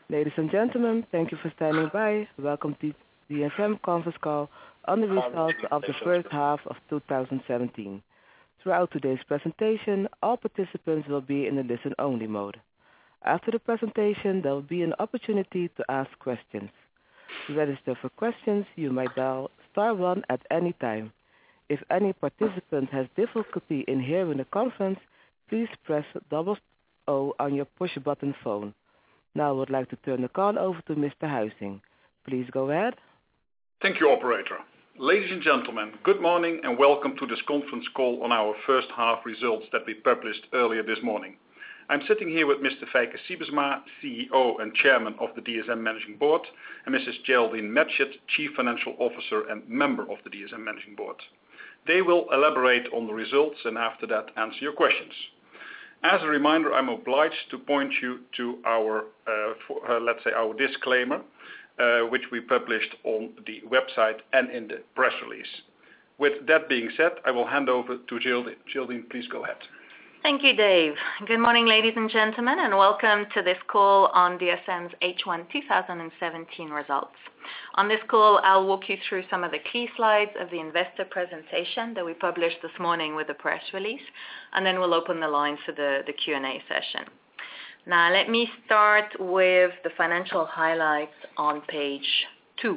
Ladies and gentlemen, thank you for standing by. Welcome to DSM conference call on the results of the first half of 2017. Throughout today's presentation, all participants will be in a listen-only mode. After the presentation, there will be an opportunity to ask questions. To register for questions, you may dial star 1 at any time. If any participant has difficulty in hearing the conference, please press double O on your push-button phone. Now I would like to turn the call over to Mr. Huizing. Please go ahead. Thank you, operator. Ladies and gentlemen, good morning and welcome to this conference call on our first half results that we published earlier this morning. I'm sitting here with Mr. Feike Sijbesma, CEO and Chairman of the DSM Managing Board, and Mrs. Geraldine Matchett, Chief Financial Officer and member of the DSM Managing Board. They will elaborate on the results and after that answer your questions. As a reminder, I'm obliged to point you to our disclaimer, which we published on the website and in the press release. With that being said, I will hand over to Geraldine. Geraldine, please go ahead. Thank you, Dave. Good morning, ladies and gentlemen, and welcome to this call on DSM's H1 2017 results. On this call, I'll walk you through some of the key slides of the investor presentation that we published this morning with the press release, and then we'll open the lines for the Q&A session. Now, let me start with the financial highlights on page 2.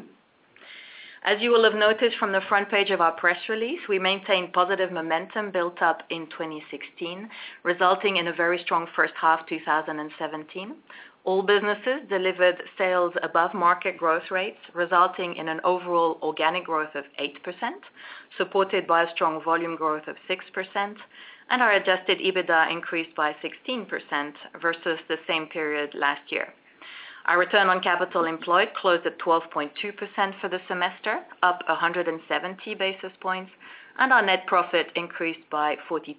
As you will have noticed from the front page of our press release, we maintained positive momentum built up in 2016, resulting in a very strong first half 2017. All businesses delivered sales above market growth rates, resulting in an overall organic growth of 8%, supported by a strong volume growth of 6%, and our adjusted EBITDA increased by 16% versus the same period last year. Our return on capital employed closed at 12.2% for the semester, up 170 basis points, and our net profit increased by 42%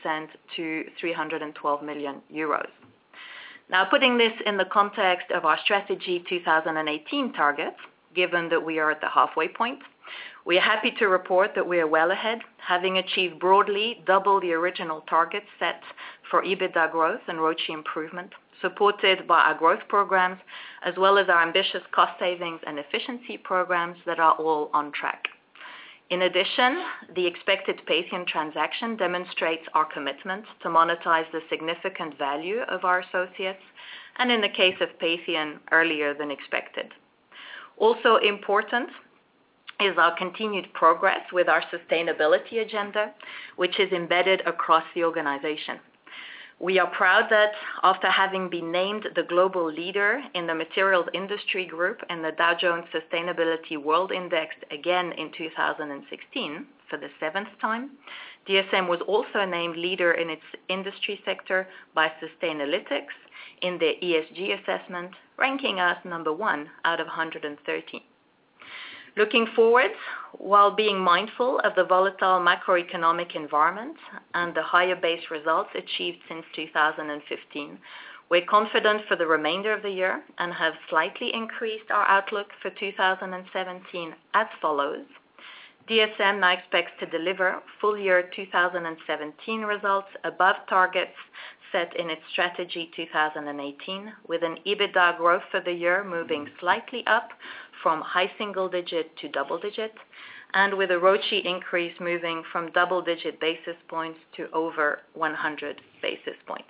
to 312 million euros. Now, putting this in the context of our strategy 2018 targets, given that we are at the halfway point, we are happy to report that we are well ahead, having achieved broadly double the original target set for EBITDA growth and ROCE improvement, supported by our growth programs, as well as our ambitious cost savings and efficiency programs that are all on track. In addition, the expected Patheon transaction demonstrates our commitment to monetize the significant value of our associates, and in the case of Patheon, earlier than expected. Also important is our continued progress with our sustainability agenda, which is embedded across the organization. We are proud that after having been named the global leader in the materials industry group in the Dow Jones Sustainability World Index again in 2016 for the 7th time, DSM was also named leader in its industry sector by Sustainalytics in their ESG assessment, ranking us number 1 out of 113. Looking forward, while being mindful of the volatile macroeconomic environment and the higher base results achieved since 2015, we're confident for the remainder of the year and have slightly increased our outlook for 2017 as follows. DSM now expects to deliver full year 2017 results above targets set in its strategy 2018, with an EBITDA growth for the year moving slightly up from high single digit to double digit, and with a ROCE increase moving from double digit basis points to over 100 basis points.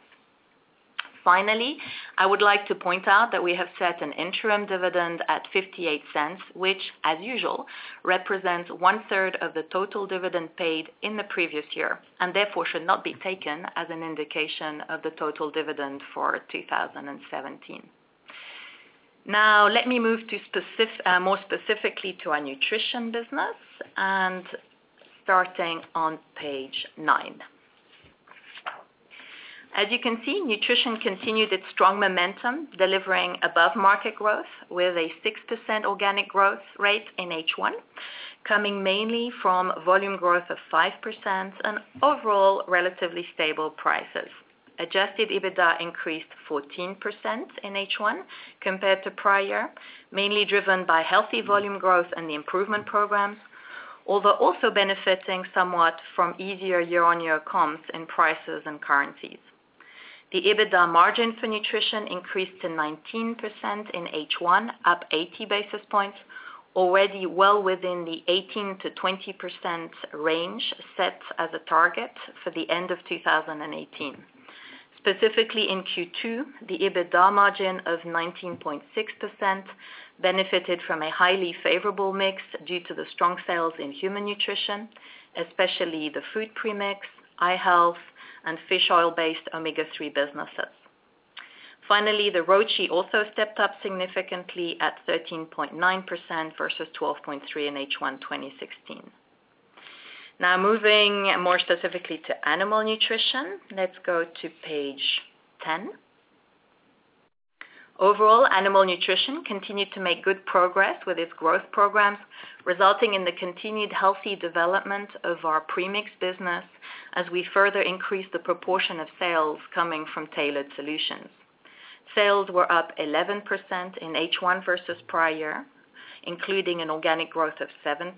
Finally, I would like to point out that we have set an interim dividend at 58 cents, which, as usual, represents 1/3 of the total dividend paid in the previous year, and therefore should not be taken as an indication of the total dividend for 2017. Now, let me move to more specifically to our nutrition business, and starting on page 9. As you can see, nutrition continued its strong momentum, delivering above market growth with a 6% organic growth rate in H1, coming mainly from volume growth of 5% and overall relatively stable prices. Adjusted EBITDA increased 14% in H1 compared to prior, mainly driven by healthy volume growth and the improvement programs, although also benefiting somewhat from easier year-on-year comps in prices and currencies. The EBITDA margin for nutrition increased to 19% in H1, up 80 basis points, already well within the 18 to 20% range set as a target for the end of 2018. Specifically in Q2, the EBITDA margin of 19.6% benefited from a highly favorable mix due to the strong sales in human nutrition, especially the food premix, eye health, and fish oil-based omega-3 businesses. Finally, the ROCE also stepped up significantly at 13.9% versus 12.3% in H1 2016. Now moving more specifically to animal nutrition, let's go to page 10. Overall, animal nutrition continued to make good progress with its growth programs, resulting in the continued healthy development of our premix business as we further increase the proportion of sales coming from tailored solutions. Sales were up 11% in H1 versus prior year, including an organic growth of 7%,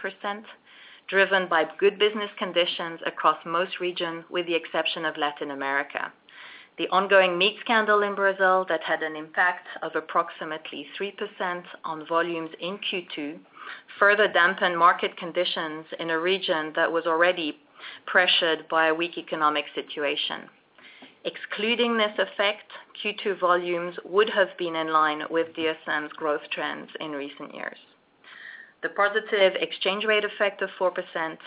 driven by good business conditions across most regions with the exception of Latin America. The ongoing meat scandal in Brazil that had an impact of approximately 3% on volumes in Q2 further dampened market conditions in a region that was already pressured by a weak economic situation. Excluding this effect, Q2 volumes would have been in line with DSM's growth trends in recent years. The positive exchange rate effect of 4%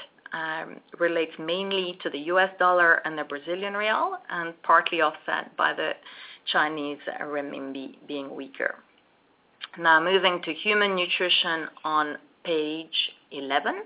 relates mainly to the US dollar and the Brazilian real, and partly offset by the Chinese renminbi being weaker. Now moving to human nutrition on page 11.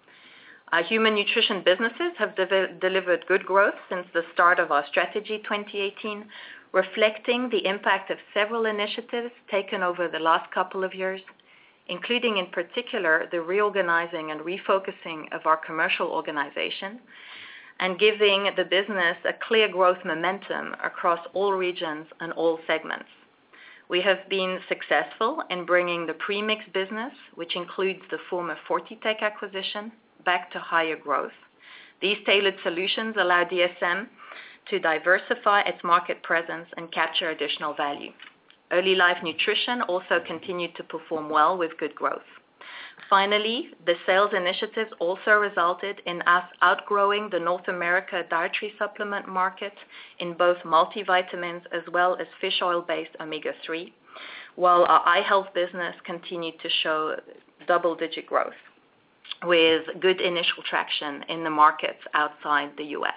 Our human nutrition businesses have delivered good growth since the start of our strategy 2018, reflecting the impact of several initiatives taken over the last couple of years, including in particular the reorganizing and refocusing of our commercial organization and giving the business a clear growth momentum across all regions and all segments. We have been successful in bringing the premix business, which includes the former Fortitec acquisition, back to higher growth. These tailored solutions allow DSM to diversify its market presence and capture additional value. Early life nutrition also continued to perform well with good growth. Finally, the sales initiatives also resulted in us outgrowing the North America dietary supplement market in both multivitamins as well as fish oil-based omega-3, while our eye health business continued to show double-digit growth with good initial traction in the markets outside the US.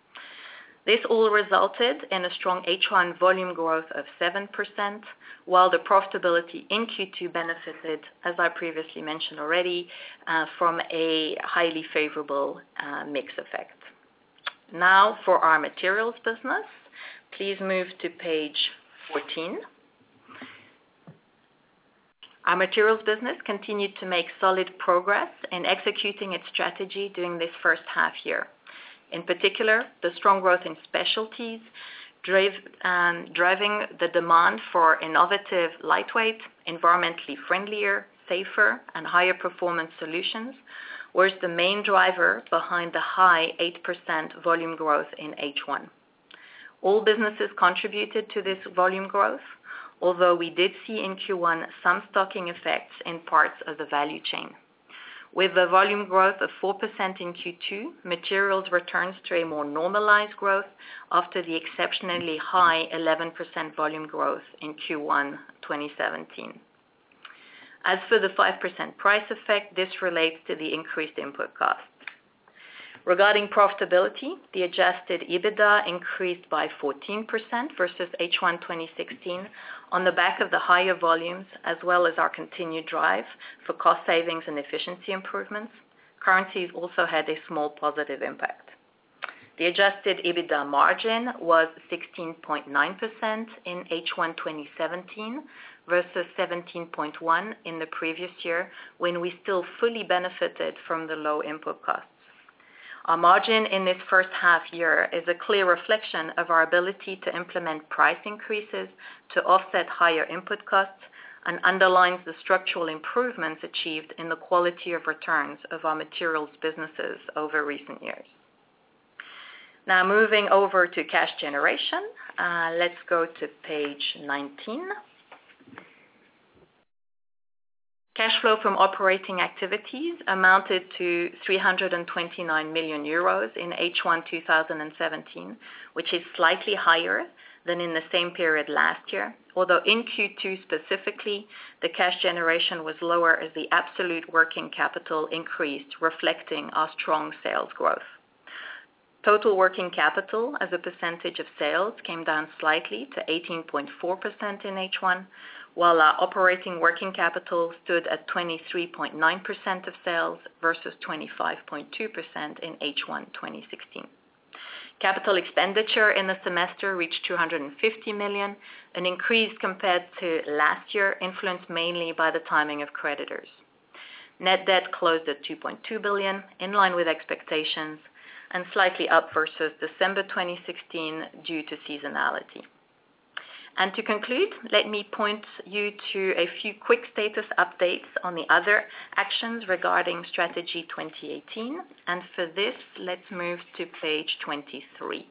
This all resulted in a strong H1 volume growth of 7%, while the profitability in Q2 benefited, as I previously mentioned already, from a highly favorable mix effect. Now for our materials business, please move to page 14. Our materials business continued to make solid progress in executing its strategy during this first half year. In particular, the strong growth in specialties driving the demand for innovative, lightweight, environmentally friendlier, safer, and higher performance solutions was the main driver behind the high 8% volume growth in H1. All businesses contributed to this volume growth, although we did see in Q1 some stocking effects in parts of the value chain. With the volume growth of 4% in Q2, materials returns to a more normalized growth after the exceptionally high 11% volume growth in Q1 2017. As for the 5% price effect, this relates to the increased input costs. Regarding profitability, the adjusted EBITDA increased by 14% versus H1 2016 on the back of the higher volumes as well as our continued drive for cost savings and efficiency improvements. Currencies also had a small positive impact. The adjusted EBITDA margin was 16.9% in H1 2017 versus 17.1% in the previous year when we still fully benefited from the low input costs. Our margin in this first half year is a clear reflection of our ability to implement price increases to offset higher input costs and underlines the structural improvements achieved in the quality of returns of our materials businesses over recent years. Now moving over to cash generation, let's go to page 19. Cash flow from operating activities amounted to 329 million euros in H1 2017, which is slightly higher than in the same period last year, although in Q2 specifically, the cash generation was lower as the absolute working capital increased, reflecting our strong sales growth. Total working capital as a percentage of sales came down slightly to 18.4% in H1, while our operating working capital stood at 23.9% of sales versus 25.2% in H1 2016. Capital expenditure in the semester reached 250 million, an increase compared to last year, influenced mainly by the timing of creditors. Net debt closed at 2.2 billion, in line with expectations, and slightly up versus December 2016 due to seasonality. And to conclude, let me point you to a few quick status updates on the other actions regarding Strategy 2018. And for this, let's move to page 23.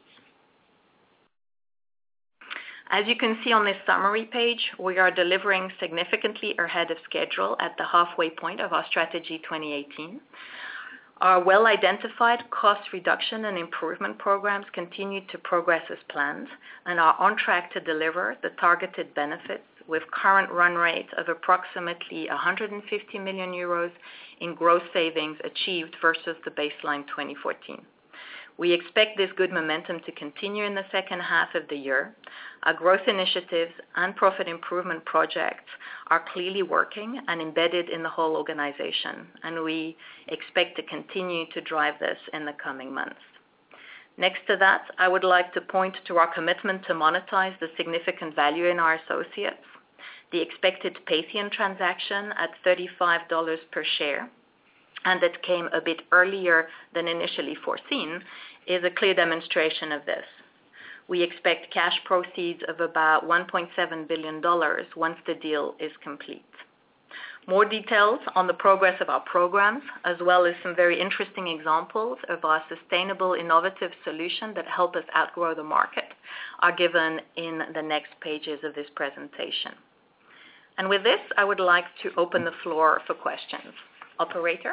As you can see on this summary page, we are delivering significantly ahead of schedule at the halfway point of our Strategy 2018. Our well-identified cost reduction and improvement programs continue to progress as planned and are on track to deliver the targeted benefits with current run rate of approximately 150 million euros in gross savings achieved versus the baseline 2014. We expect this good momentum to continue in the second half of the year. Our growth initiatives and profit improvement projects are clearly working and embedded in the whole organization, and we expect to continue to drive this in the coming months. Next to that, I would like to point to our commitment to monetize the significant value in our associates. The expected Patheon transaction at $35 per share, and that came a bit earlier than initially foreseen, is a clear demonstration of this. We expect cash proceeds of about $1.7 billion once the deal is complete. More details on the progress of our programs, as well as some very interesting examples of our sustainable innovative solution that help us outgrow the market, are given in the next pages of this presentation. And with this, I would like to open the floor for questions. Operator?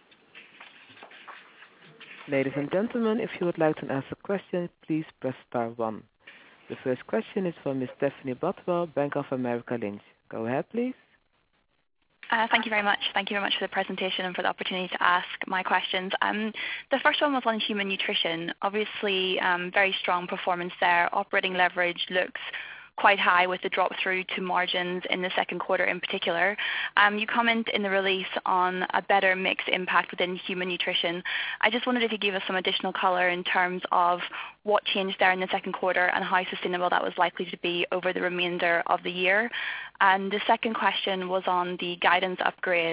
Ladies and gentlemen, if you would like to ask a question, please press star 1. The first question is from Ms. Stephanie Botwell, Bank of America Lynch. Go ahead, please. Thank you very much. Thank you very much for the presentation and for the opportunity to ask my questions. The first one was on human nutrition. Obviously, very strong performance there. Operating leverage looks quite high with the drop through to margins in the second quarter in particular. You comment in the release on a better mix impact within human nutrition. I just wondered if you could give us some additional color in terms of what changed there in the second quarter and how sustainable that was likely to be over the remainder of the year. And the second question was on the guidance upgrade.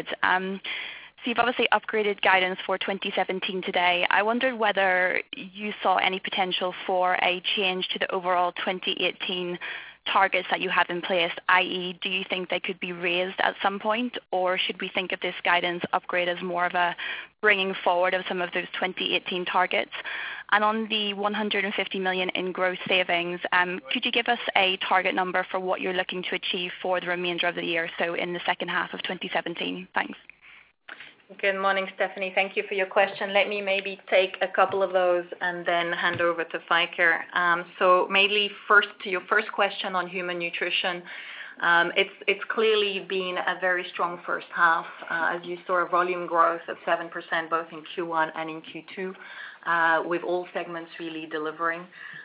So you've obviously upgraded guidance for 2017 today. I wondered whether you saw any potential for a change to the overall 2018 targets that you have in place, i.e., do you think they could be raised at some point, or should we think of this guidance upgrade as more of a bringing forward of some of those 2018 targets? And on the 150 million in gross savings, could you give us a target number for what you're looking to achieve for the remainder of the year, so in the second half of 2017? Thanks. Good morning, Stephanie. Thank you for your question. Let me maybe take a couple of those and then hand over to Feike. So mainly first to your first question on human nutrition. It's clearly been a very strong first half. As you saw, a volume growth of 7% both in Q1 and in Q2, with all segments really delivering.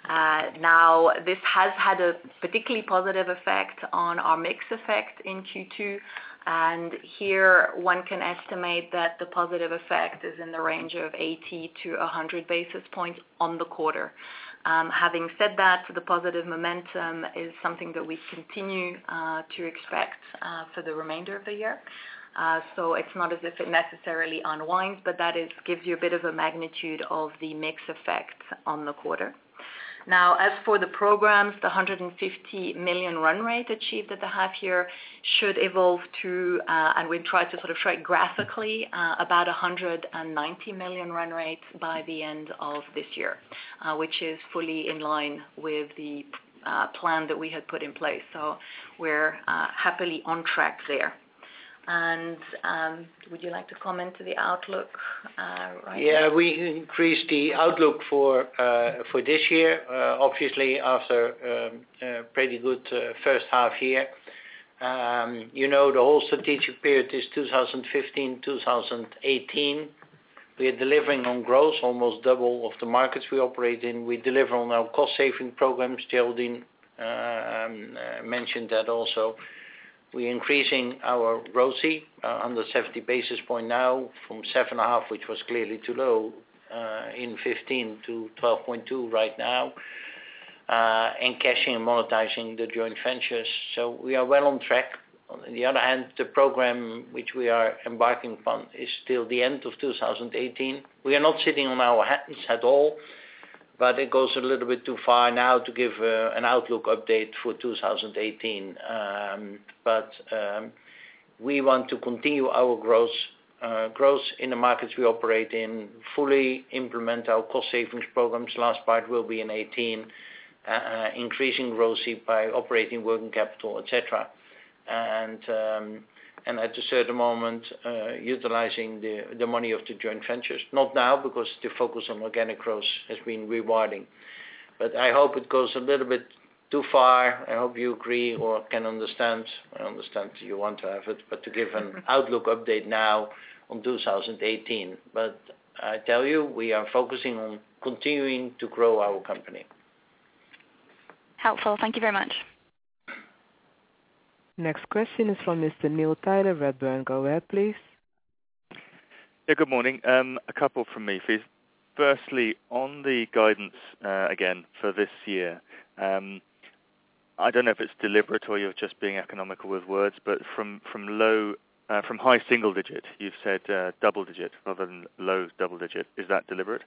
Now, this has had a particularly positive effect on our mix effect in Q2. And here one can estimate that the positive effect is in the range of 80 to 100 basis points on the quarter. Having said that, the positive momentum is something that we continue to expect for the remainder of the year. So it's not as if it necessarily unwinds, but that gives you a bit of a magnitude of the mix effect on the quarter. Now, as for the programs, the 150 million run rate achieved at the half year should evolve to, and we try to sort of show it graphically, about 190 million run rate by the end of this year, which is fully in line with the plan that we had put in place. So we're happily on track there. And would you like to comment to the outlook? Yeah, we increased the outlook for this year, obviously after a pretty good first half year. The whole strategic period is 2015-2018. We are delivering on growth, almost double of the markets we operate in. We deliver on our cost-saving programs. Geraldine mentioned that also. We're increasing our ROCE under 70 basis point now from 7.5, which was clearly too low in 15 to 12.2 right now, and cashing and monetizing the joint ventures. So we are well on track. On the other hand, the program which we are embarking upon is still the end of 2018. We are not sitting on our hands at all, but it goes a little bit too far now to give an outlook update for 2018. But we want to continue our growth in the markets we operate in, fully implement our cost savings programs. Last part will be in 18, increasing ROCE by operating working capital, etc. And at a certain moment, utilizing the money of the joint ventures. Not now, because the focus on organic growth has been rewarding. But I hope it goes a little bit too far. I hope you agree or can understand. I understand you want to have it, but to give an outlook update now on 2018. But I tell you, we are focusing on continuing to grow our company. Helpful. Thank you very much. Next question is from Mr. Neil Tyler, Redburn. Go ahead, please. Yeah, good morning. A couple from me, please. Firstly, on the guidance again for this year, I don't know if it's deliberate or you're just being economical with words, but from high single digit, you've said double digit rather than low double digit. Is that deliberate?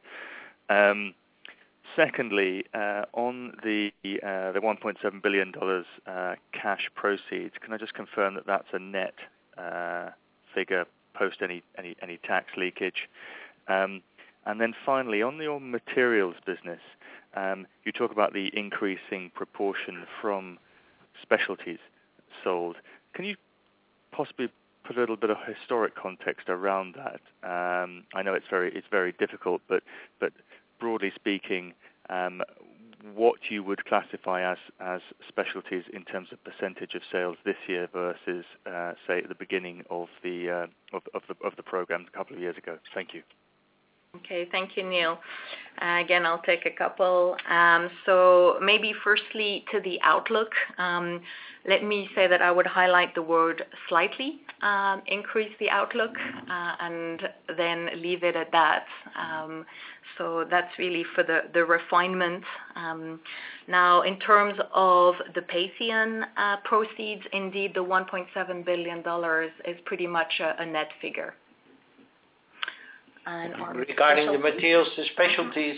Secondly, on the $1.7 billion cash proceeds, can I just confirm that that's a net figure post any tax leakage? And then finally, on your materials business, you talk about the increasing proportion from specialties sold. Can you possibly put a little bit of historic context around that? I know it's very difficult, but broadly speaking, what you would classify as specialties in terms of percentage of sales this year versus, say, at the beginning of the program a couple of years ago. Thank you. Okay, thank you, Neil. Again, I'll take a couple. So maybe firstly to the outlook. Let me say that I would highlight the word slightly increase the outlook and then leave it at that. So that's really for the refinement. Now, in terms of the Patheon proceeds, indeed the $1.7 billion is pretty much a net figure. And regarding the materials, the specialties,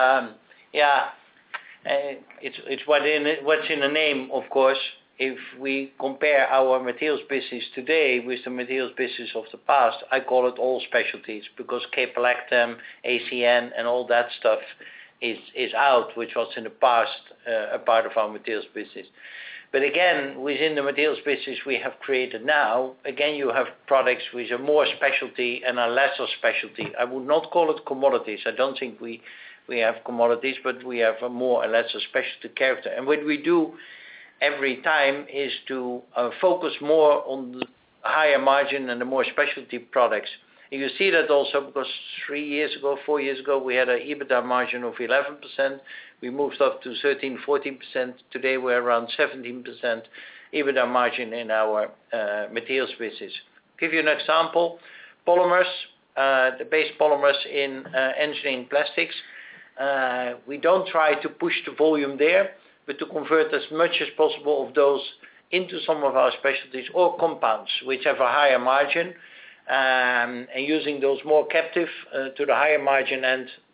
it's what's in the name, of course. If we compare our materials business today with the materials business of the past, I call it all specialties because caprolactam, ACN, and all that stuff is out, which was in the past a part of our materials business. But again, within the materials business we have created now, again you have products which are more specialty and are lesser specialty. I would not call it commodities. I don't think we have commodities, but we have a more or lesser specialty character. And what we do every time is to focus more on the higher margin and the more specialty products. And you see that also because 4 years ago, we had an EBITDA margin of 11%. We moved up to 13, 14%. Today we're around 17% EBITDA margin in our materials business. Give you an example, polymers, the base polymers in engineering plastics. We don't try to push the volume there, but to convert as much as possible of those into some of our specialties or compounds, which have a higher margin, and using those more captive to the higher margin end,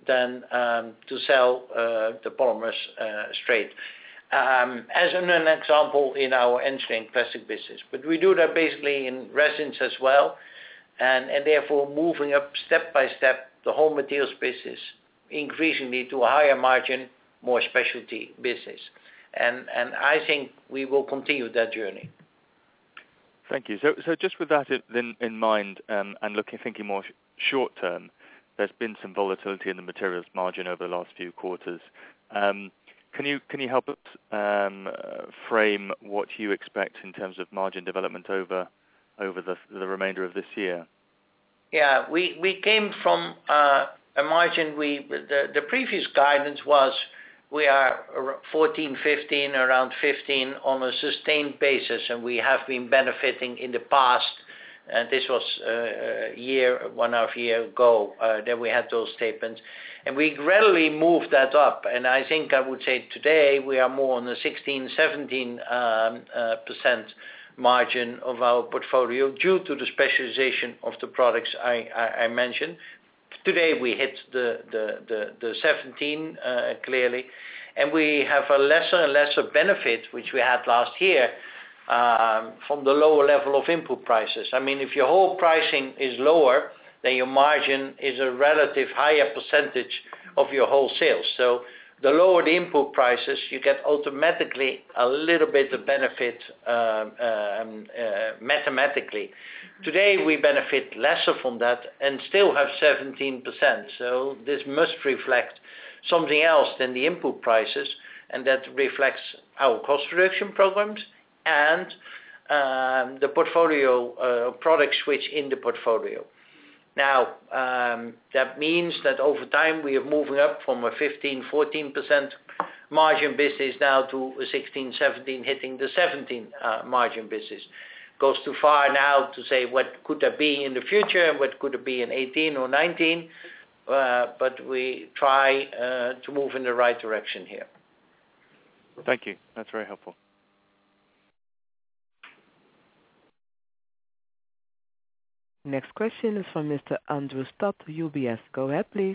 than to sell the polymers straight. As an example in our engineering plastic business. But we do that basically in resins as well, and therefore moving up step by step the whole materials business increasingly to a higher margin, more specialty business. And I think we will continue that journey. Thank you. So just with that in mind, and thinking more short term, there's been some volatility in the materials margin over the last few quarters. Can you help us frame what you expect in terms of margin development over the remainder of this year? Yeah, we came from a margin. The previous guidance was we are 14, 15, around 15 on a sustained basis, and we have been benefiting in the past. And this was a year, 1.5 years ago, that we had those statements. And we gradually moved that up. And I think I would say today we are more on the 16, 17% margin of our portfolio due to the specialization of the products I mentioned. Today we hit the 17 clearly. And we have a lesser and lesser benefit, which we had last year, from the lower level of input prices. I mean, if your whole pricing is lower, then your margin is a relative higher percentage of your whole sales. So the lower the input prices, you get automatically a little bit of benefit mathematically. Today we benefit lesser from that and still have 17%. So this must reflect something else than the input prices, and that reflects our cost reduction programs and the portfolio product switch in the portfolio. Now, that means that over time we are moving up from a 15, 14% margin business now to a 16, 17, hitting the 17 margin business. Goes too far now to say what could that be in the future and what could it be in 18 or 19, but we try to move in the right direction here. Thank you. That's very helpful. Next question is from Mr. Andrew Stott, UBS. Go ahead, please.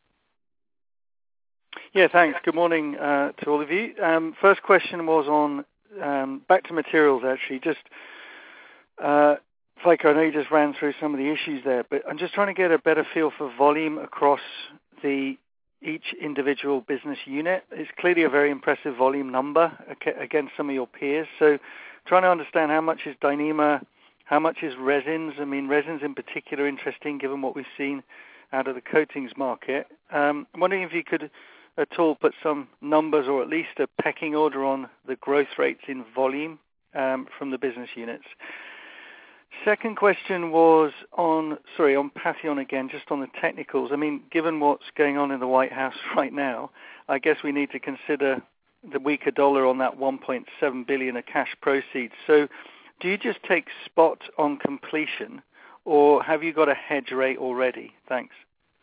Yeah, thanks. Good morning to all of you. First question was on back to materials, actually. Just, Feike, I know you just ran through some of the issues there, but I'm just trying to get a better feel for volume across each individual business unit. It's clearly a very impressive volume number against some of your peers. So trying to understand how much is Dyneema, how much is resins. I mean, resins in particular interesting given what we've seen out of the coatings market. I'm wondering if you could at all put some numbers or at least a pecking order on the growth rates in volume from the business units. Second question was on Patheon again, just on the technicals. I mean, given what's going on in the White House right now, I guess we need to consider the weaker dollar on that 1.7 billion of cash proceeds. So do you just take spot on completion, or have you got a hedge rate already? Thanks.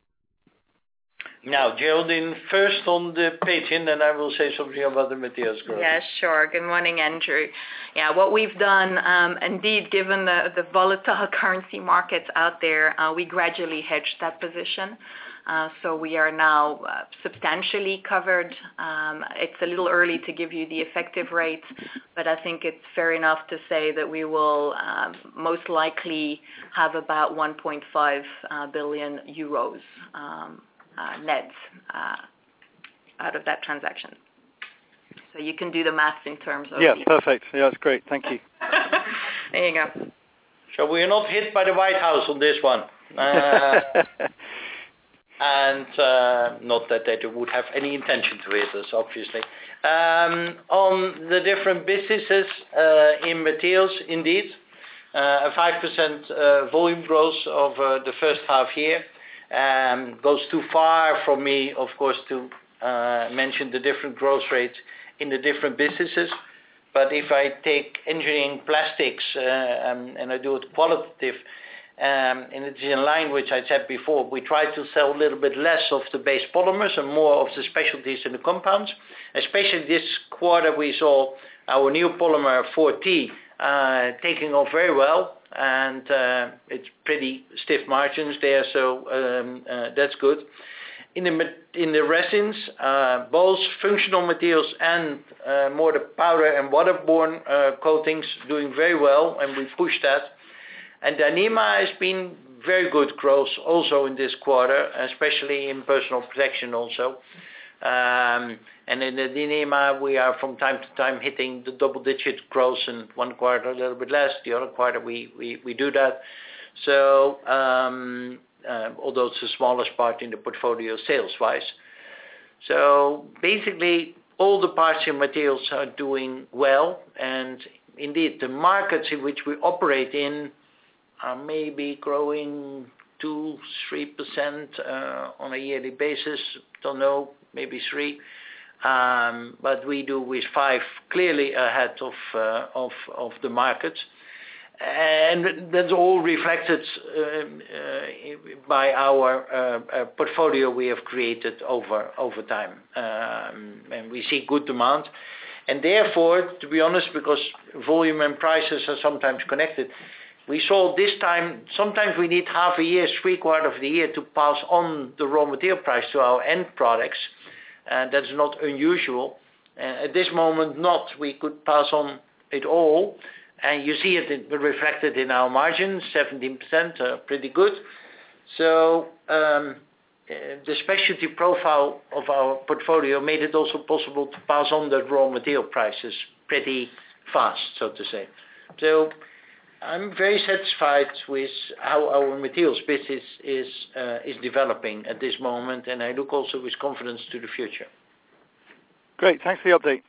Now, Geraldine, first on the page, and then I will say something about the materials growth. Yeah, sure. Good morning, Andrew. Yeah, what we've done, indeed, given the volatile currency markets out there, we gradually hedged that position. So we are now substantially covered. It's a little early to give you the effective rate, but I think it's fair enough to say that we will most likely have about 1.5 billion euros net out of that transaction. So you can do the math in terms of... Yeah, perfect. Yeah, that's great. Thank you. There you go. So we are not hit by the White House on this one. And not that they would have any intention to hit us, obviously. On the different businesses in materials, indeed, a 5% volume growth over the first half year. Goes too far for me, of course, to mention the different growth rates in the different businesses. But if I take engineering plastics and I do it qualitative, and it's in line which I said before, we try to sell a little bit less of the base polymers and more of the specialties in the compounds. Especially this quarter we saw our new polymer 4T taking off very well, and it's pretty stiff margins there, so that's good. in the resins, both functional materials and more the powder and waterborne coatings doing very well, and we push that. And Dyneema has been very good growth also in this quarter, especially in personal protection also. And in the Dyneema, we are from time to time hitting the double-digit growth, in one quarter a little bit less, the other quarter we do that. So although it's the smallest part in the portfolio sales-wise. So basically, all the parts and materials are doing well, and indeed, the markets in which we operate in are maybe growing 2-3% on a yearly basis. Don't know, maybe 3%. But we do with 5% clearly ahead of the markets. And that's all reflected by our portfolio we have created over time. And we see good demand. And therefore, to be honest, because volume and prices are sometimes connected, we saw this time, sometimes we need half a year, 3/4 of the year to pass on the raw material price to our end products. And that's not unusual. At this moment, we could pass on it all. And you see it reflected in our margins, 17%, pretty good. So the specialty profile of our portfolio made it also possible to pass on the raw material prices pretty fast, so to say. So I'm very satisfied with how our materials business is developing at this moment, and I look also with confidence to the future. Great, thanks for the update.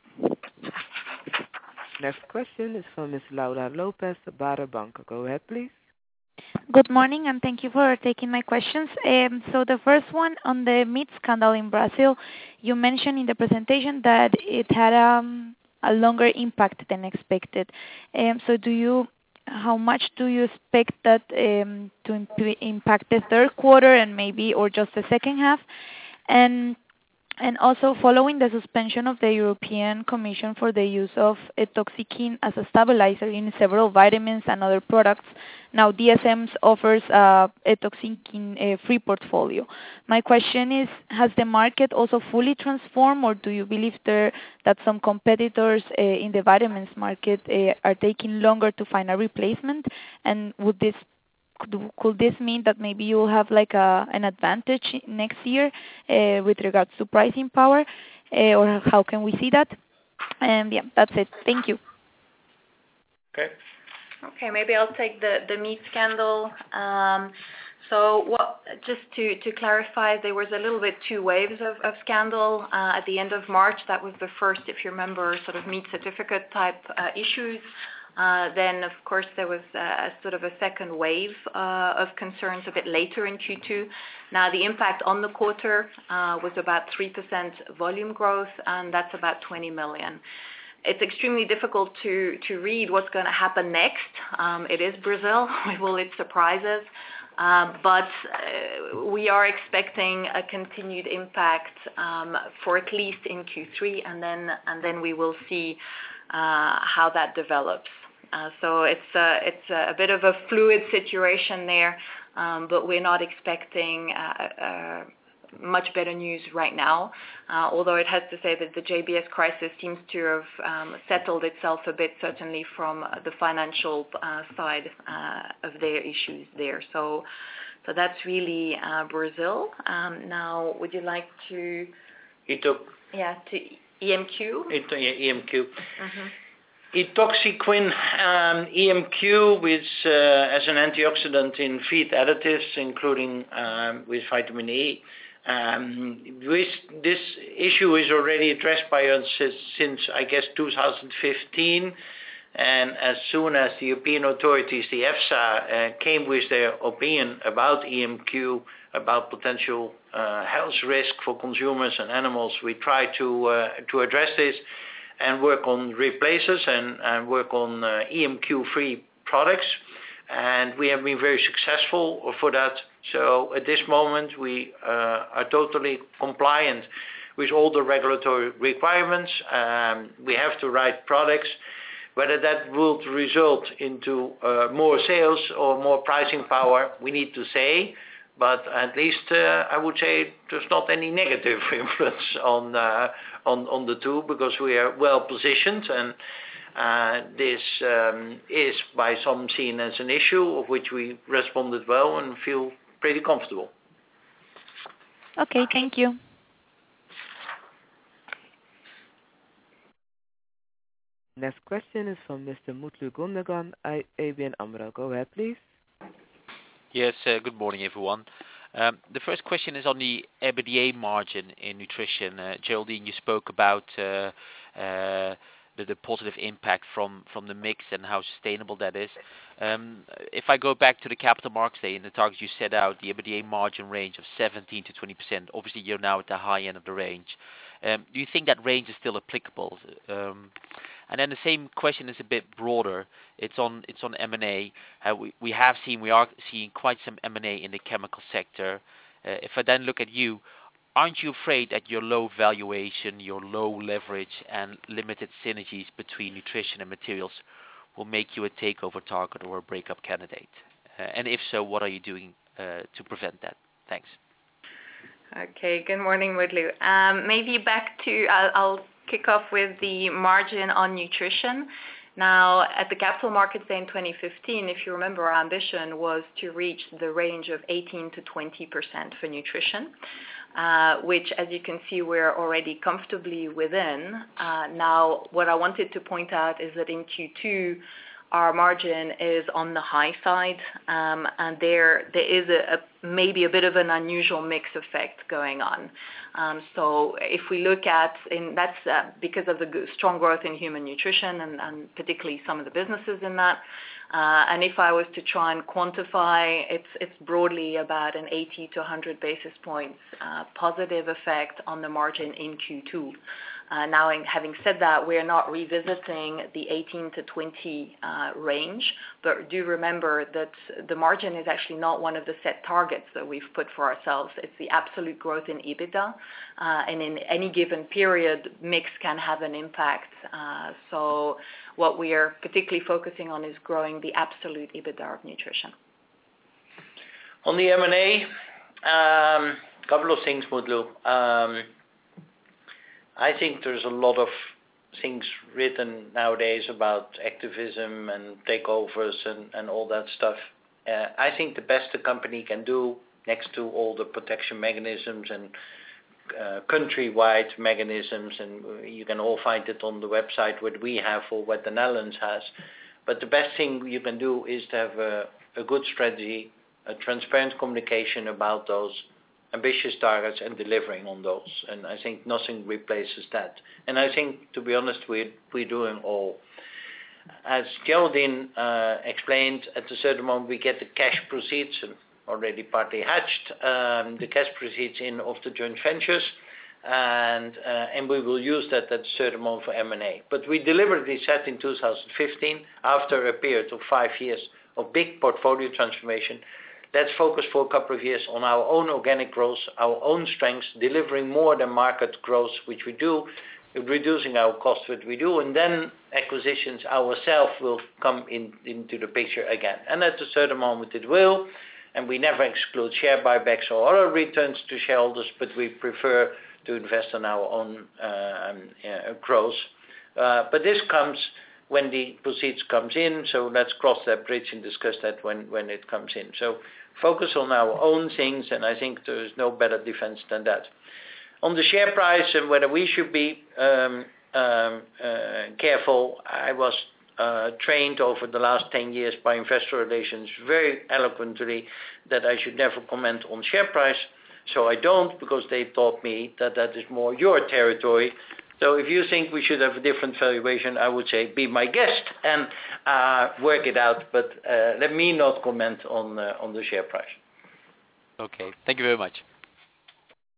Next question is from Ms. Laura Lopez, Baader Bank. Go ahead, please. Good morning, and thank you for taking my questions. So the first one on the meat scandal in Brazil, you mentioned in the presentation that it had a longer impact than expected. So how much do you expect that to impact the third quarter and maybe or just the second half? And also following the suspension of the European Commission for the use of etoxyquin as a stabilizer in several vitamins and other products, now DSM offers a etoxyquin-free portfolio. My question is, has the market also fully transformed, or do you believe that some competitors in the vitamins market are taking longer to find a replacement? And could this mean that maybe you'll have like an advantage next year with regards to pricing power, or how can we see that? And yeah, that's it. Thank you. Okay, maybe I'll take the meat scandal. Just to clarify, there was a little bit 2 waves of scandal at the end of March. That was the first, if you remember, sort of meat certificate type issues. Then, of course, there was a sort of a second wave of concerns a bit later in Q2. Now, the impact on the quarter was about 3% volume growth, and that's about 20 million. It's extremely difficult to read what's going to happen next. It is Brazil with all its surprises. But we are expecting a continued impact for at least in Q3, and then we will see how that develops. So it's a bit of a fluid situation there, but we're not expecting much better news right now. Although it has to say that the JBS crisis seems to have settled itself a bit, certainly from the financial side of their issues there. So that's really Brazil. Now, would you like to? To EMQ. EMQ. Mm-hmm. Etoxyquin EMQ as an antioxidant in feed additives, including with vitamin E. This issue is already addressed by us since, I guess, 2015. And as soon as the European authorities, the EFSA, came with their opinion about EMQ, about potential health risk for consumers and animals, we try to address this and work on replacers and work on EMQ-free products. And we have been very successful for that. So at this moment, we are totally compliant with all the regulatory requirements. We have the right products. Whether that will result into more sales or more pricing power, we need to say. but at least I would say there's not any negative influence on the two, because we are well positioned, and this is by some seen as an issue of which we responded well and feel pretty comfortable. Okay, thank you. Next question is from Mr. Mutlu Gundogan, ABN AMRO. Go ahead, please. Yes, good morning, everyone. The first question is on the EBITDA margin in nutrition. Geraldine, you spoke about the positive impact from the mix and how sustainable that is. If I go back to the Capital Markets Day and the targets you set out, the EBITDA margin range of 17 to 20%, obviously you're now at the high end of the range. Do you think that range is still applicable? And then the same question is a bit broader. It's on M&A. We are seeing quite some M&A in the chemical sector. If I then look at you, aren't you afraid that your low valuation, your low leverage, and limited synergies between nutrition and materials will make you a takeover target or a breakup candidate? And if so, what are you doing to prevent that? Thanks. Okay, good morning, Mutlu. Maybe back to, I'll kick off with the margin on nutrition. Now, at the Capital Markets Day in 2015, if you remember, our ambition was to reach the range of 18 to 20% for nutrition, which, as you can see, we're already comfortably within. Now, what I wanted to point out is that in Q2, our margin is on the high side, and there is maybe a bit of an unusual mix effect going on. So if we look at, that's because of the strong growth in human nutrition and particularly some of the businesses in that. And if I was to try and quantify, it's broadly about an 80 to 100 basis points positive effect on the margin in Q2. Now, having said that, we are not revisiting the 18 to 20 range, but do remember that the margin is actually not one of the set targets that we've put for ourselves. It's the absolute growth in EBITDA, and in any given period, mix can have an impact. So what we are particularly focusing on is growing the absolute EBITDA of nutrition. On the M&A, couple of things, Mutlu. I think there's a lot of things written nowadays about activism and takeovers and all that stuff. I think the best the company can do, next to all the protection mechanisms and countrywide mechanisms, and you can all find it on the website what we have or what the Netherlands has. But the best thing you can do is to have a good strategy, a transparent communication about those ambitious targets and delivering on those. And I think nothing replaces that. And I think, to be honest, we're doing all. As Geraldine explained, at a certain moment we get the cash proceeds, already partly hatched, the cash proceeds in of the joint ventures, and we will use that at a certain moment for M&A. But we deliberately said in 2015, after a period of 5 years of big portfolio transformation, let's focus for a couple of years on our own organic growth, our own strengths, delivering more than market growth, which we do, reducing our costs, which we do, and then acquisitions ourselves will come into the picture again. And at a certain moment it will, and we never exclude share buybacks or other returns to shareholders, but we prefer to invest in our own growth. But this comes when the proceeds comes in, so let's cross that bridge and discuss that when it comes in. So focus on our own things, and I think there is no better defense than that. On the share price and whether we should be careful, I was trained over the last 10 years by investor relations very eloquently that I should never comment on share price. So I don't, because they taught me that is more your territory. So if you think we should have a different valuation, I would say be my guest and work it out. But let me not comment on the share price. Okay, thank you very much.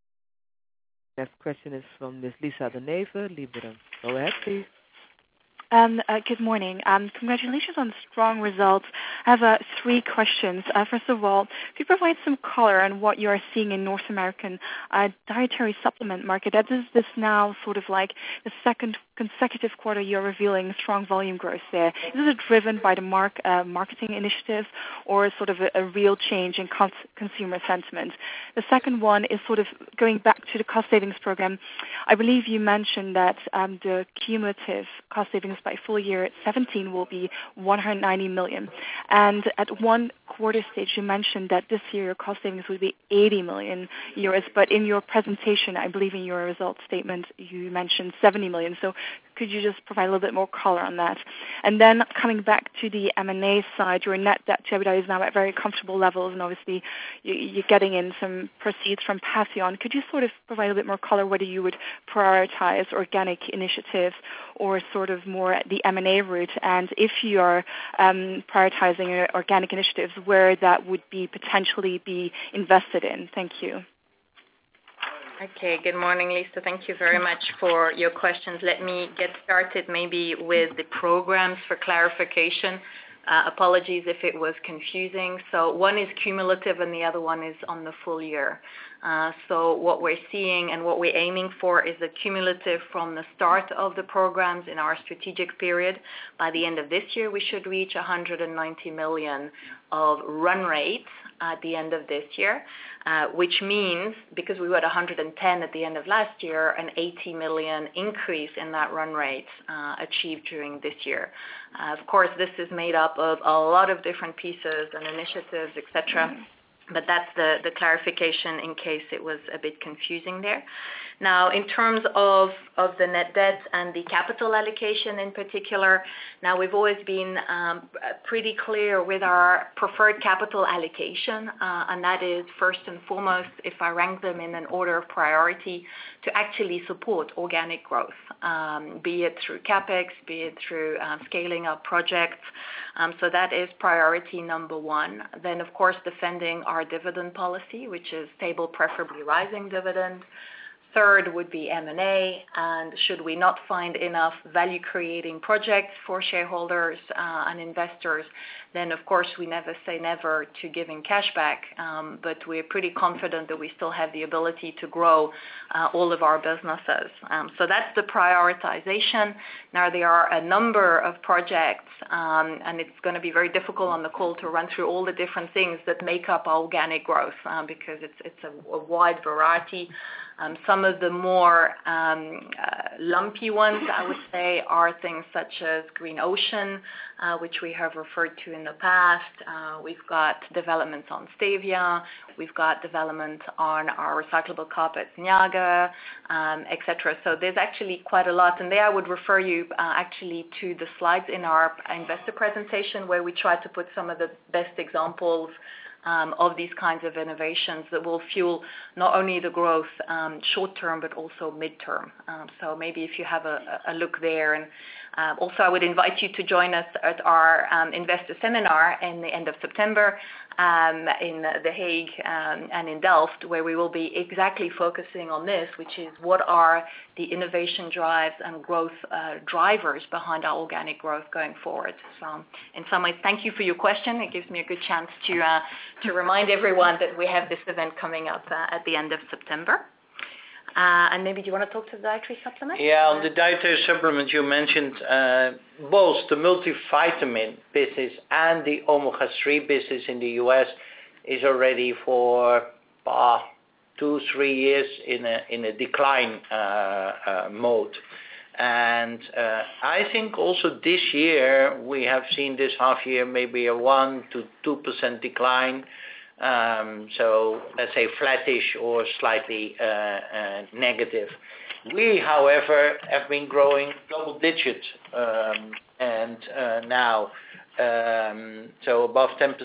Next question is from Ms. Lisa De Neve, Liberum. Go ahead, please. Good morning. Congratulations on the strong results. I have 3 questions. First of all, could you provide some color on what you are seeing in North American dietary supplement market? Is this now sort of like the second consecutive quarter you're revealing strong volume growth there? Is it driven by the marketing initiatives or sort of a real change in consumer sentiment? The second one is sort of going back to the cost savings program. I believe you mentioned that the cumulative cost savings by full year 17 will be 190 million. And at one quarter stage, you mentioned that this year your cost savings would be 80 million euros. But in your presentation, I believe in your results statement, you mentioned 70 million. So could you just provide a little bit more color on that? And then coming back to the M&A side, your net debt to EBITDA is now at very comfortable levels, and obviously you're getting in some proceeds from Patheon. Could you sort of provide a bit more color whether you would prioritize organic initiatives or sort of more the M&A route? And if you are prioritizing organic initiatives, where that would be potentially be invested in? Thank you. Okay, good morning, Lisa. Thank you very much for your questions. Let me get started maybe with the programs for clarification. Apologies if it was confusing. So one is cumulative and the other one is on the full year. So what we're seeing and what we're aiming for is a cumulative from the start of the programs in our strategic period. By the end of this year, we should reach 190 million of run rate at the end of this year, which means, because we were at 110 at the end of last year, an 80 million increase in that run rate achieved during this year. Of course, this is made up of a lot of different pieces and initiatives, etc. But that's the clarification in case it was a bit confusing there. Now, in terms of the net debt and the capital allocation in particular, now we've always been pretty clear with our preferred capital allocation, and that is first and foremost, if I rank them in an order of priority, to actually support organic growth, be it through CapEx, be it through scaling up projects. So that is priority number 1. Then, of course, defending our dividend policy, which is stable, preferably rising dividend. Third would be M&A, and should we not find enough value-creating projects for shareholders and investors, then of course we never say never to giving cash back, but we're pretty confident that we still have the ability to grow all of our businesses. So that's the prioritization. Now there are a number of projects, and it's going to be very difficult on the call to run through all the different things that make up our organic growth, because it's a wide variety. Some of the more lumpy ones, I would say, are things such as Green Ocean, which we have referred to in the past. We've got developments on Stevia. We've got development on our recyclable carpets, Niaga, etc. So there's actually quite a lot. And there I would refer you actually to the slides in our investor presentation where we try to put some of the best examples of these kinds of innovations that will fuel not only the growth short term but also midterm. So maybe if you have a look there. And also I would invite you to join us at our investor seminar in the end of September in The Hague and in Delft, where we will be exactly focusing on this, which is what are the innovation drives and growth drivers behind our organic growth going forward. So in some ways, thank you for your question. It gives me a good chance to remind everyone that we have this event coming up at the end of September. And maybe do you want to talk to the dietary supplement? Yeah, on the dietary supplement you mentioned, both the multivitamin business and the omega-3 business in the US is already for 2-3 years in a decline mode. And I think also this year we have seen this half year maybe a 1 to 2% decline. So let's say flattish or slightly negative. We, however, have been growing double digit and now so above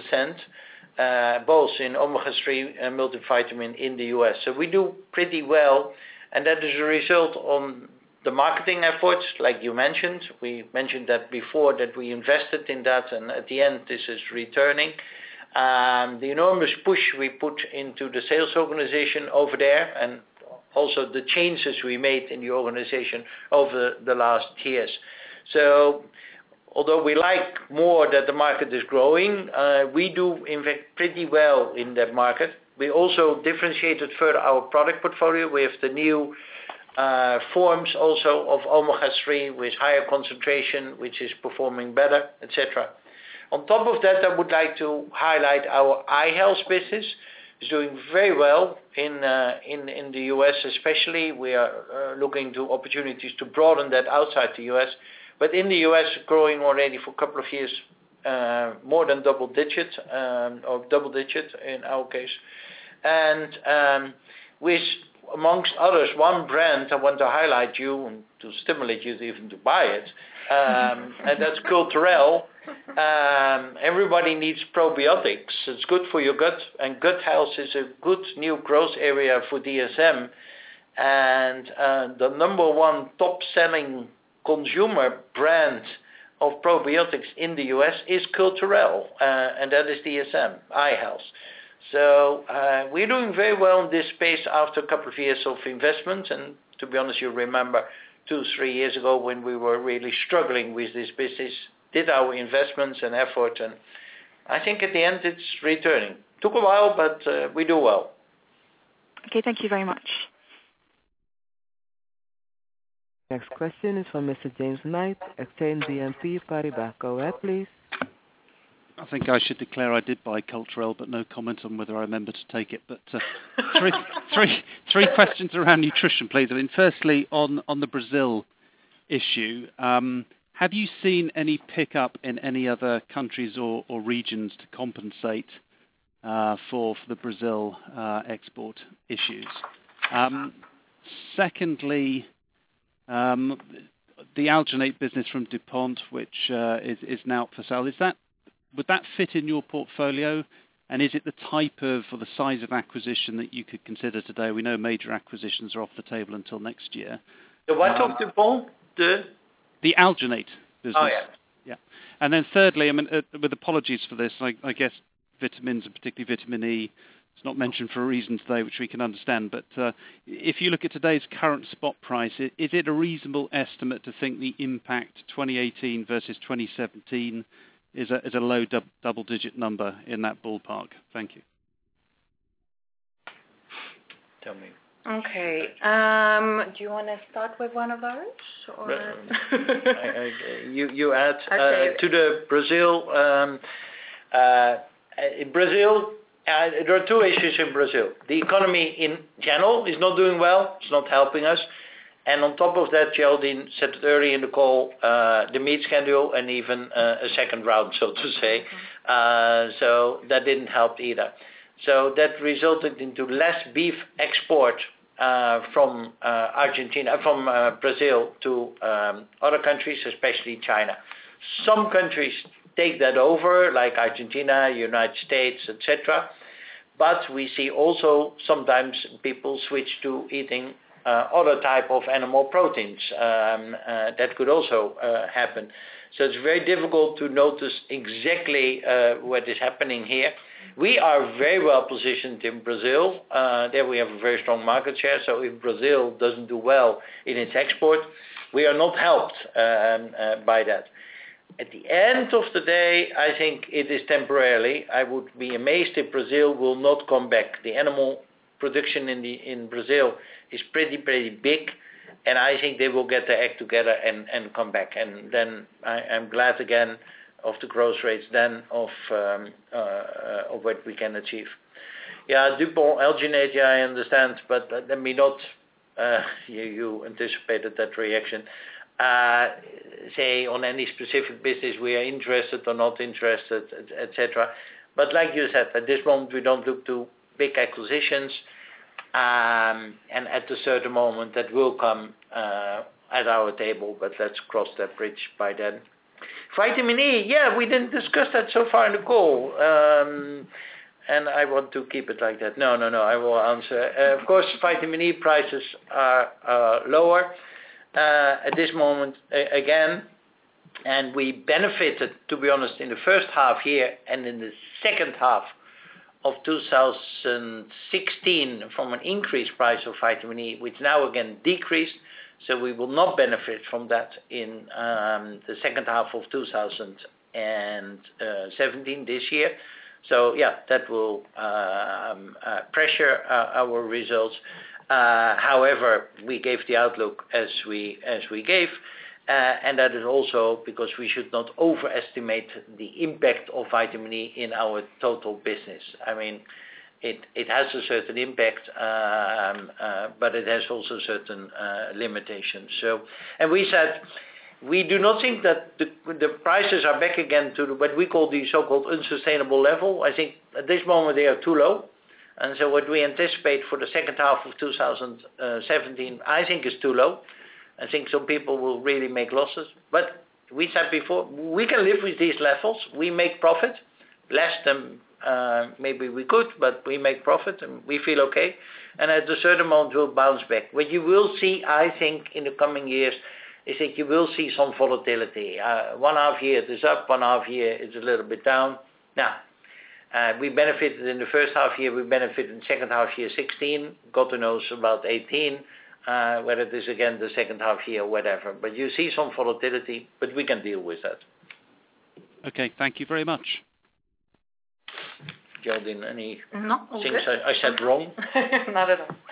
10%, both in omega-3 and multivitamin in the US. So we do pretty well, and that is a result on the marketing efforts, like you mentioned. We mentioned that before, that we invested in that, and at the end this is returning. The enormous push we put into the sales organization over there, and also the changes we made in the organization over the last years. So although we like more that the market is growing, we do in fact pretty well in that market. We also differentiated further our product portfolio with the new forms also of omega-3 with higher concentration, which is performing better, etc. On top of that, I would like to highlight our eye health business. It's doing very well in the US especially. We are looking to opportunities to broaden that outside the US. But in the US, growing already for a couple of years, more than double digit, or double digit in our case. And with, amongst others, one brand I want to highlight you and to stimulate you even to buy it, and that's Culturelle. Everybody needs probiotics. It's good for your gut, and gut health is a good new growth area for DSM. And the number one top-selling consumer brand of probiotics in the US is Culturelle, and that is DSM, eye health. So we're doing very well in this space after a couple of years of investment. And to be honest, you remember 2-3 years ago when we were really struggling with this business, did our investments and effort, and I think at the end it's returning. Took a while, but we do well. Okay, thank you very much. Next question is from Mr. James Knight, Exane BNP Paribas. Go ahead, please. I think I should declare I did buy Culturelle, but no comment on whether I remember to take it. But three questions around nutrition, please. I mean, firstly, on the Brazil issue, have you seen any pickup in any other countries or regions to compensate for the Brazil export issues? Secondly, the alginate business from DuPont, which is now up for sale, would that fit in your portfolio? And is it the type of or the size of acquisition that you could consider today? We know major acquisitions are off the table until next year. The what of DuPont? The alginate business. Oh, yeah. Yeah. And then thirdly, I mean, with apologies for this, I guess vitamins and particularly vitamin E, it's not mentioned for a reason today, which we can understand. But if you look at today's current spot price, is it a reasonable estimate to think the impact 2018 versus 2017 is a low double-digit number in that ballpark? Thank you. Tell me. Okay. Do you want to start with one of those? Or? You add okay. To the Brazil. In Brazil, there are two issues in Brazil. The economy in general is not doing well. It's not helping us. And on top of that, Geraldine said it early in the call, the meat scandal and even a second round, so to say. So that didn't help either. So that resulted into less beef export from Argentina, from Brazil to other countries, especially China. Some countries take that over, like Argentina, United States, etc. But we see also sometimes people switch to eating other type of animal proteins. That could also happen. So it's very difficult to notice exactly what is happening here. We are very well positioned in Brazil. There we have a very strong market share. So if Brazil doesn't do well in its export, we are not helped by that. At the end of the day, I think it is temporarily. I would be amazed if Brazil will not come back. The animal production in Brazil is pretty big, and I think they will get their act together and come back. And then I'm glad again of the growth rates then of what we can achieve. Yeah, DuPont, alginate, yeah, I understand, but let me not, you anticipated that reaction, say on any specific business we are interested or not interested, etc. But like you said, at this moment we don't look to big acquisitions, and at a certain moment that will come at our table, but let's cross that bridge by then. Vitamin E, yeah, we didn't discuss that so far in the call, and I want to keep it like that. No, I will answer. Of course, vitamin E prices are lower at this moment again, and we benefited, to be honest, in the first half year and in the second half of 2016 from an increased price of vitamin E, which now again decreased. So we will not benefit from that in the second half of 2017 this year. So yeah, that will pressure our results. However, we gave the outlook as we gave, and that is also because we should not overestimate the impact of vitamin E in our total business. I mean, it has a certain impact, but it has also certain limitations. So, and we said we do not think that the prices are back again to what we call the so-called unsustainable level. I think at this moment they are too low. And so what we anticipate for the second half of 2017, I think is too low. I think some people will really make losses. But we said before, we can live with these levels. We make profit, less than maybe we could, but we make profit and we feel okay. And at a certain moment we'll bounce back. What you will see, I think, in the coming years is that you will see some volatility. 1.5 year it is up, 1.5 year it's a little bit down. Now, we benefited in the first half year, we benefited in the second half year 16, God knows about 18, whether it is again the second half year or whatever. But you see some volatility, but we can deal with that. Okay, thank you very much. Geraldine, any things I said wrong? Not at all.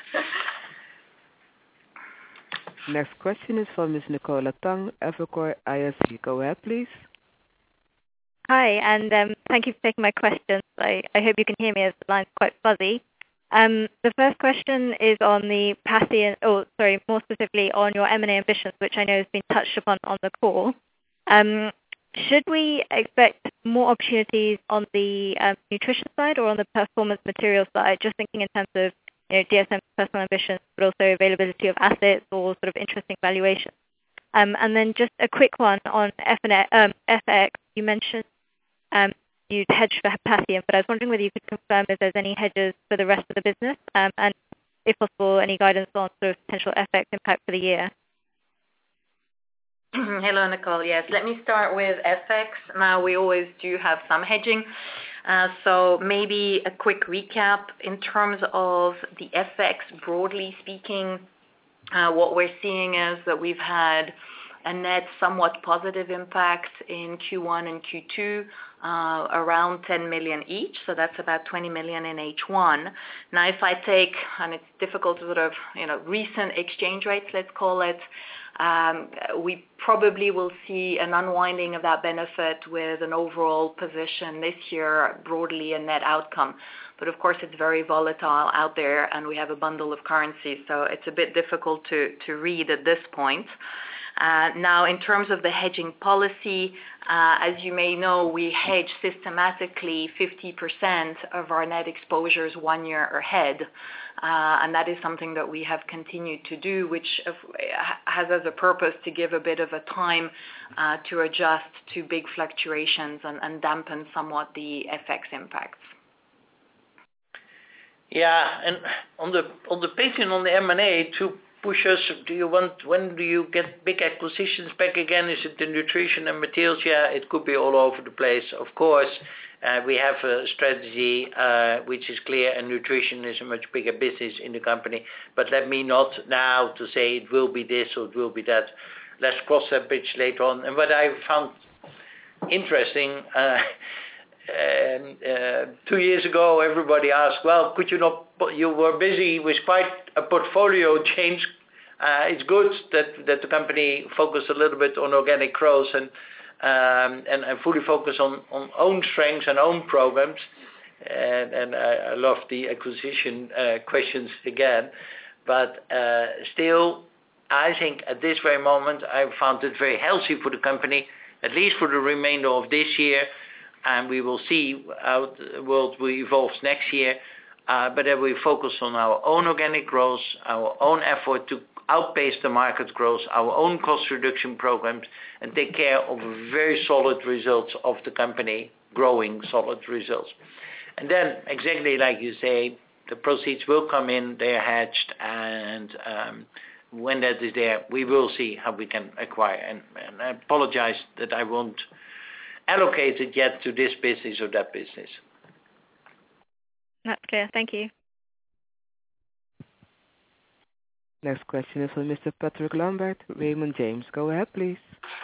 Next question is from Ms. Nicola Tang, Evercore ISI. Go ahead, please. Hi, and thank you for taking my questions. I hope you can hear me as the line's quite fuzzy. The first question is on the more specifically on your M&A ambitions, which I know has been touched upon on the call. Should we expect more opportunities on the nutrition side or on the performance materials side? Just thinking in terms of DSM's personal ambitions, but also availability of assets or sort of interesting valuations. And then just a quick one on FX. You mentioned you'd hedge for potassium, but I was wondering whether you could confirm if there's any hedges for the rest of the business, and if possible, any guidance on sort of potential FX impact for the year. Hello, Nicole. Yes, let me start with FX. Now, we always do have some hedging. So maybe a quick recap in terms of the FX, broadly speaking, what we're seeing is that we've had a net somewhat positive impact in Q1 and Q2, around 10 million each, so that's about 20 million in H1. Now, if I take, and it's difficult to sort of, recent exchange rates, let's call it, we probably will see an unwinding of that benefit with an overall position this year, broadly a net outcome. But of course, it's very volatile out there, and we have a bundle of currencies, so it's a bit difficult to read at this point. Now, in terms of the hedging policy, as you may know, we hedge systematically 50% of our net exposures 1 year ahead. And that is something that we have continued to do, which has as a purpose to give a bit of a time to adjust to big fluctuations and dampen somewhat the FX impacts. Yeah, and on the pacing on the M&A to push us, when do you get big acquisitions back again? Is it the nutrition and materials? Yeah, it could be all over the place. Of course, we have a strategy which is clear, and nutrition is a much bigger business in the company. But let me not now to say it will be this or it will be that. Let's cross that bridge later on. And what I found interesting, 2 years ago, everybody asked, well, could you not, you were busy with quite a portfolio change. It's good that the company focused a little bit on organic growth and fully focus on own strengths and own programs. And I love the acquisition questions again. But still, I think at this very moment, I found it very healthy for the company, at least for the remainder of this year. And we will see how the world will evolve next year. But then we focus on our own organic growth, our own effort to outpace the market growth, our own cost reduction programs, and take care of very solid results of the company, growing solid results. And then, exactly like you say, the proceeds will come in, they are hedged, and when that is there, we will see how we can acquire. And I apologize that I won't allocate it yet to this business or that business. That's clear. Thank you. Next question is from Mr. Patrick Lambert, Raymond James. Go ahead, please.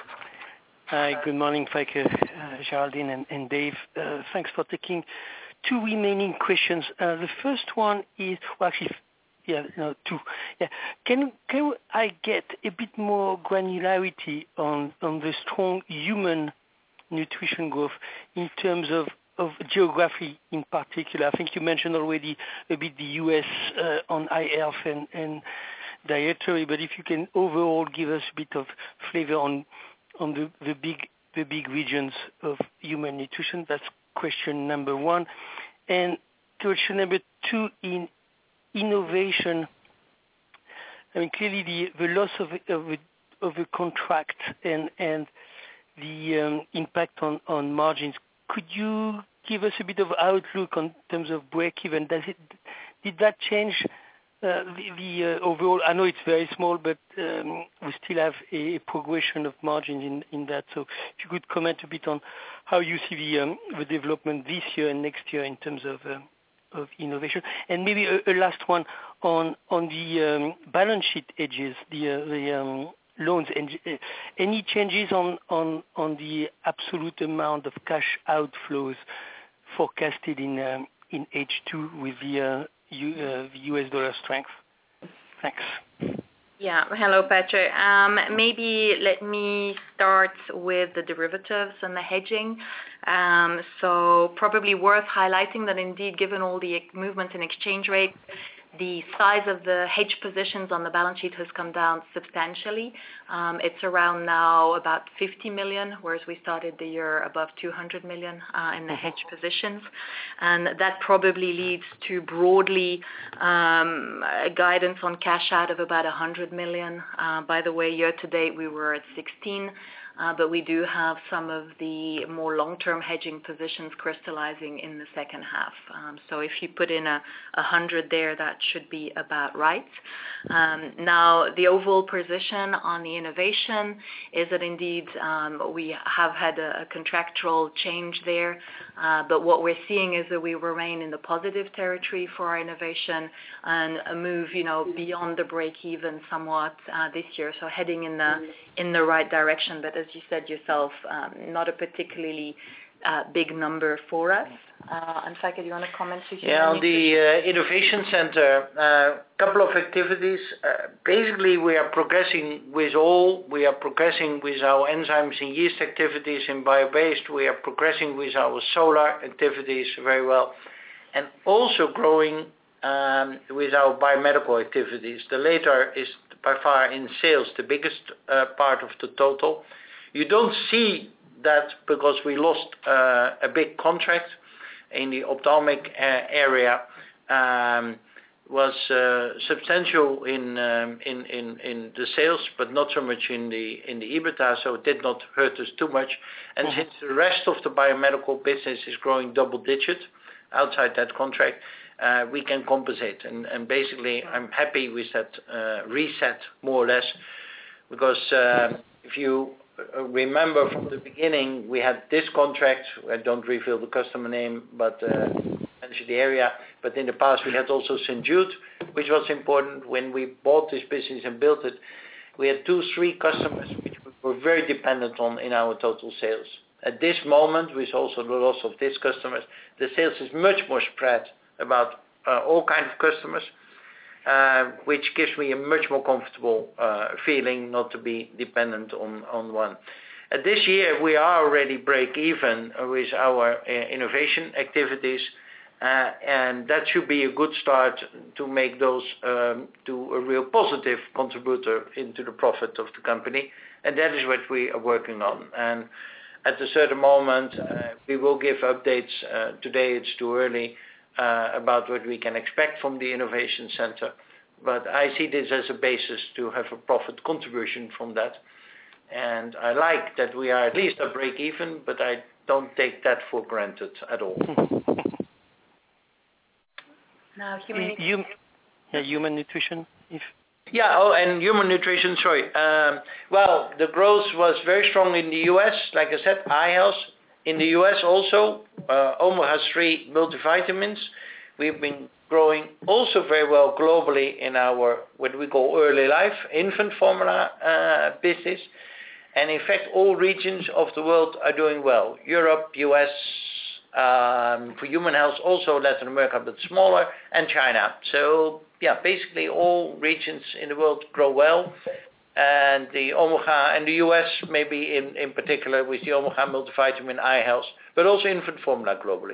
Hi, good morning, Feike, Geraldine, and Dave. Thanks for taking two remaining questions. The first one is, two. Yeah. Can I get a bit more granularity on the strong human nutrition growth in terms of geography in particular? I think you mentioned already a bit the US on iHealth and dietary, but if you can overall give us a bit of flavor on the big regions of human nutrition. That's question number one. And question number two, in innovation, I mean, clearly the loss of a contract and the impact on margins. Could you give us a bit of outlook on terms of break-even? Did that change the overall? I know it's very small, but we still have a progression of margins in that. So if you could comment a bit on how you see the development this year and next year in terms of innovation. And maybe a last one on the balance sheet edges, the loans. And any changes on the absolute amount of cash outflows forecasted in H2 with the US dollar strength? Thanks. Yeah. Hello, Patrick. Maybe let me start with the derivatives and the hedging. So probably worth highlighting that indeed, given all the movement in exchange rates, the size of the hedge positions on the balance sheet has come down substantially. It's around now about 50 million, whereas we started the year above 200 million in the hedge positions. And that probably leads to broadly a guidance on cash out of about 100 million. By the way, year to date we were at 16, but we do have some of the more long-term hedging positions crystallizing in the second half. So if you put in 100 there, that should be about right. Now, the overall position on the innovation is that indeed we have had a contractual change there, but what we're seeing is that we remain in the positive territory for our innovation and a move, beyond the break-even somewhat this year. So heading in the right direction, but as you said yourself, not a particularly big number for us. And Feike, do you want to comment? On the Innovation Center, a couple of activities. Basically, we are progressing with all. We are progressing with our enzymes and yeast activities in bio-based. We are progressing with our solar activities very well, and also growing with our biomedical activities. The latter is by far in sales the biggest part of the total. You don't see that because we lost a big contract in the ophthalmic area, was substantial in the sales, but not so much in the EBITDA, so it did not hurt us too much. And since the rest of the biomedical business is growing double digit outside that contract, we can compensate. And basically, I'm happy with that reset, more or less, because if you remember from the beginning, we had this contract. I don't reveal the customer name, but mention the area. But in the past, we had also St. Jude, which was important. When we bought this business and built it, we had 2-3 customers which we were very dependent on in our total sales. At this moment, with also the loss of these customers, the sales is much more spread about all kinds of customers, which gives me a much more comfortable feeling not to be dependent on one. This year, we are already break even with our innovation activities, and that should be a good start to make those to a real positive contributor into the profit of the company, and that is what we are working on. And at a certain moment, we will give updates. Today it's too early about what we can expect from the Innovation Center, but I see this as a basis to have a profit contribution from that. And I like that we are at least a break even, but I don't take that for granted at all. Now, human nutrition, if and human nutrition, sorry. Well, the growth was very strong in the US, like I said, iHealth. In the US also, omega-3 multivitamins. We've been growing also very well globally in our, what we call early life, infant formula business. And in fact, all regions of the world are doing well. Europe, US, for human health, also Latin America, but smaller, and China. So yeah, basically all regions in the world grow well. And the Omega and the US maybe in particular with the Omega multivitamin eye health, but also infant formula globally.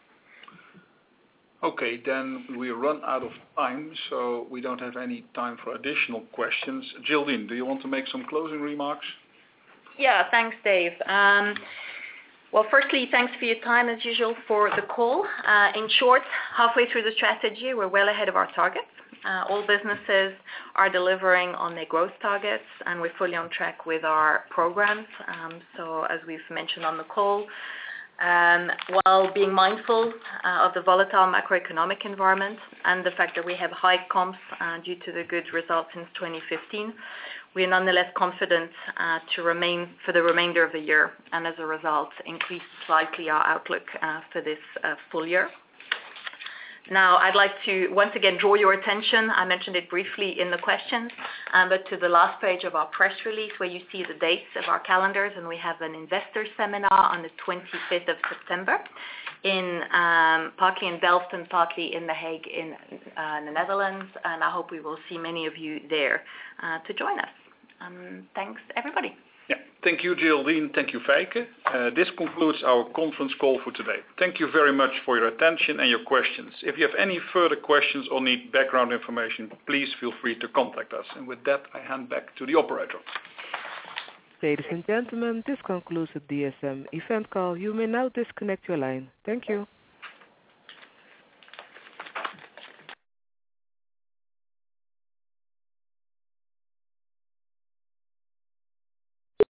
Okay, then we run out of time, so we don't have any time for additional questions. Geraldine, do you want to make some closing remarks? Yeah, thanks, Dave. Well, firstly, thanks for your time as usual for the call. In short, halfway through the strategy, we're well ahead of our targets. All businesses are delivering on their growth targets, and we're fully on track with our programs. So as we've mentioned on the call, while being mindful of the volatile macroeconomic environment and the fact that we have high comps due to the good results since 2015, we are nonetheless confident to remain for the remainder of the year, and as a result, increase slightly our outlook for this full year. Now, I'd like to once again draw your attention, I mentioned it briefly in the questions, but to the last page of our press release where you see the dates of our calendars, and we have an investor seminar on the 25th of September, partly in Delft and partly in The Hague in the Netherlands, and I hope we will see many of you there to join us. Thanks, everybody. Yeah, thank you, Geraldine. Thank you, Feike. This concludes our conference call for today. Thank you very much for your attention and your questions. If you have any further questions or need background information, please feel free to contact us. And with that, I hand back to the operator. Ladies and gentlemen, this concludes the DSM event call. You may now disconnect your line. Thank you.